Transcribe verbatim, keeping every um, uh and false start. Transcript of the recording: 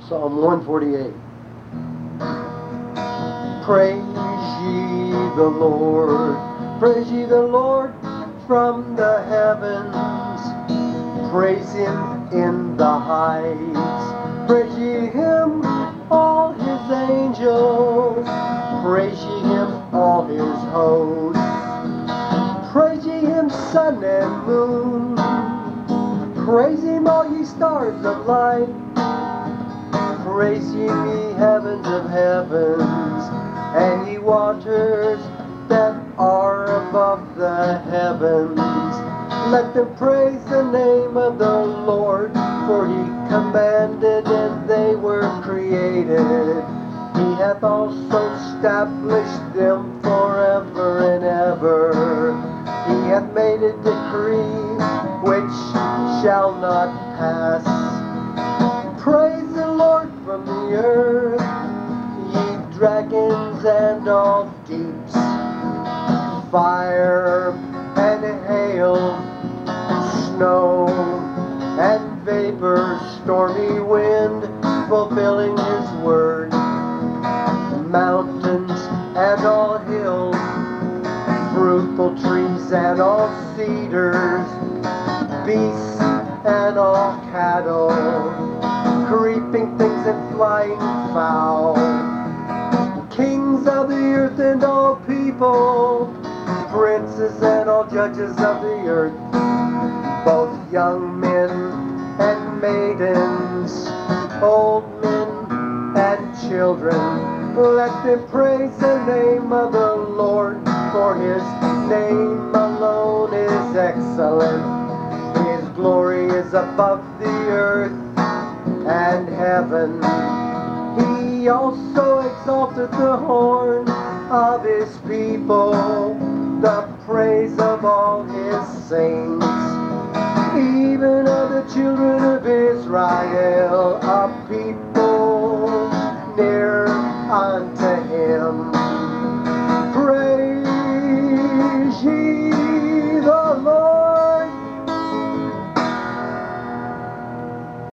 Psalm one forty-eight. Praise ye the Lord, praise ye the Lord from the heavens. Praise him in the heights, praise ye him, all his angels. Praise ye him, all his hosts. Praise ye him, sun and moon. Praise him, all ye stars of light. Praise ye me, heavens of heavens, and ye waters that are above the heavens. Let them praise the name of the Lord, for he commanded and they were created. He hath also established them forever and ever. He hath made a decree which shall not pass. Praise the Lord from the earth, ye dragons and all deeps, fire and hail, snow and vapor, stormy wind, fulfilling his word, mountains and all hills, fruitful trees and all cedars, beasts and all cattle, creeping things and flying fowl, kings of the earth and all people, princes and all judges of the earth, both young men and maidens, old men and children. Let them praise the name of the Lord, for his name alone is excellent. His glory is above the earth and heaven. He also exalted the horn of his people, the praise of all his saints, even of the children of Israel, a people